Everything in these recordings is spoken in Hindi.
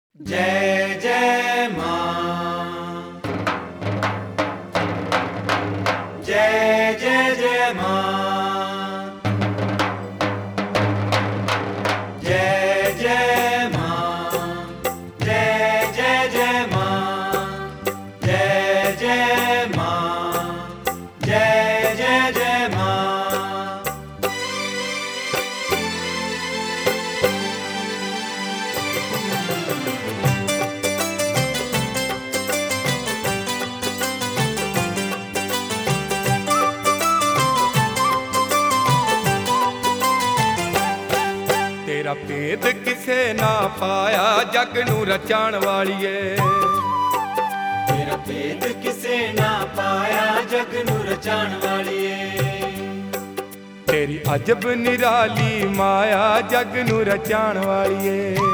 जय जय माँ, जय जय जय माँ, जय जय माँ, जय जय जय माँ, जय जय माँ, जय जय जय माँ। तेरा भेद किसे ना पाया जग नू रचाण वालिए। तेरा भेद किसे ना पाया जग नू रचाण वालिए। तेरी अजब निराली माया जग नू रचाण वालिए।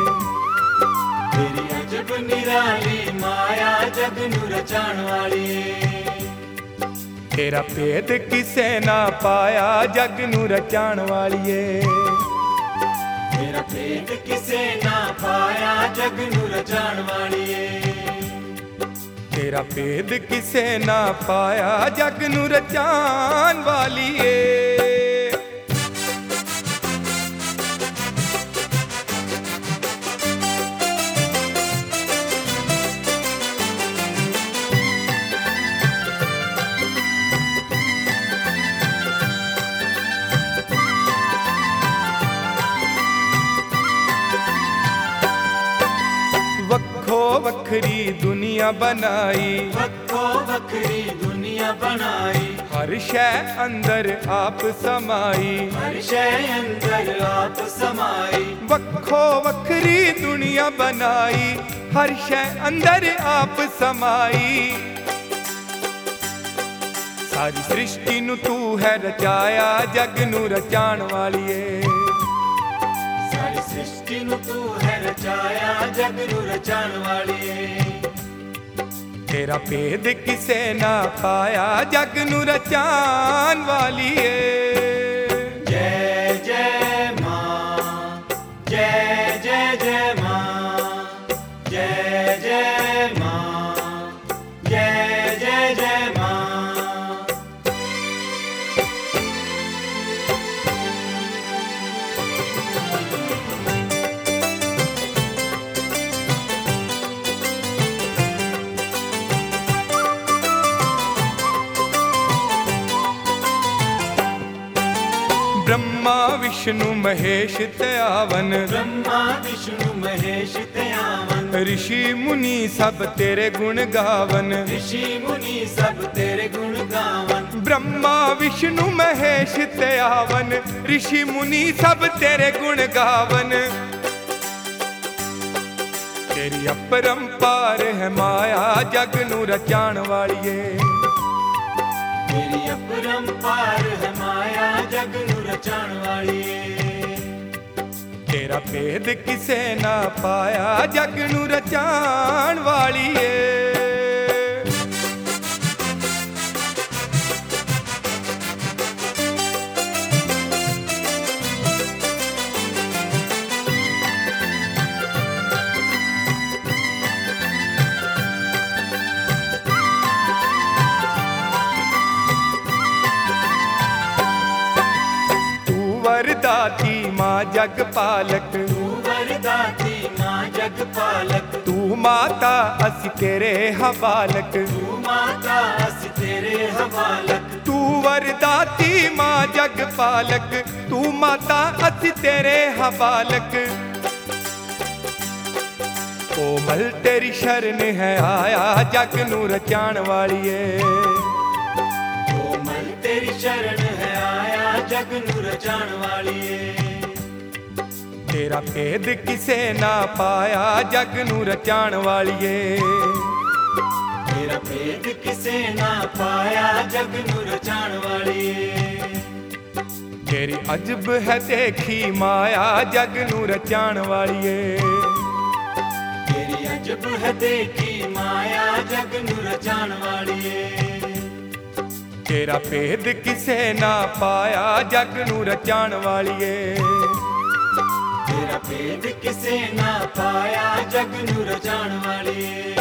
तेरी अजब निराली माया जग नू रचाण वालिए। तेरा भेद किसे ना पाया जग नू रचाण वालिए। तेरा भेद किसे ना पाया जग नू रचाण वालिए। तेरा भेद किसे ना पाया जग नू रचाण वालिए। वक्खो वखरी दुनिया बनाई, वक्खो वखरी दुनिया बनाई। हर शय अंदर आप समाई। हर शय अंदर आप समाई। वक्खो वखरी दुनिया बनाई, हर शय अंदर आप समाई। सारी सृष्टि नू तू है रचाया जग नू रचाण वालिए। सारी सृष्टि नू तू है रचाया जग नू रचाण वालिए। तेरा भेद किसे ना पाया जग नू रचाण वालिए। जय जय माँ, जय जय जय माँ, जय जय माँ, जय जय जय माँ। ब्रह्मा विष्णु महेश त्यावन, ब्रह्मा विष्णु महेश त्यावन। ऋषि मुनि सब तेरे गुण गावन। ऋषि मुनि सब तेरे गुण गावन। ब्रह्मा विष्णु महेश त्यावन, ऋषि मुनि सब तेरे गुण गावन। तेरी अपरंपार है माया जग नू रचाण वालिए। तेरी अपरंपार है माया जग नू रचाण वालिए। तेरा भेद किसे ना पाया जग नू रचाण वालिए। वरदाती माँ जग पालक, तू वरदाती माँ जग पालक। तू माता अस तेरे हवालक। तू माता अस तेरे हवालक। तू वरदाती माँ जग पालक, तू माता अस तेरे हवालक। कोमल तेरी शरण है आया जग नू रचाण वालिए। कोमल तेरी शरण है आया जग नू रचाण वालिए। तेरा भेद किसे ना पाया जग नू रचाण वालिए। तेरा भेद किसे ना पाया जग नू रचाण वालिए। तेरी अजब है देखी माया जग नू रचाण वालिए। तेरी अजब है देखी माया जग नू रचाण वालिए। तेरा भेद किसे ना पाया जग नू रचाण वालिए। ਤੇਰਾ ਭੇਦ ਕਿਸੇ ਨਾ ਪਾਇਆ ਜਗ ਨੂੰ ਰਚਾਉਣ ਵਾਲੀਏ।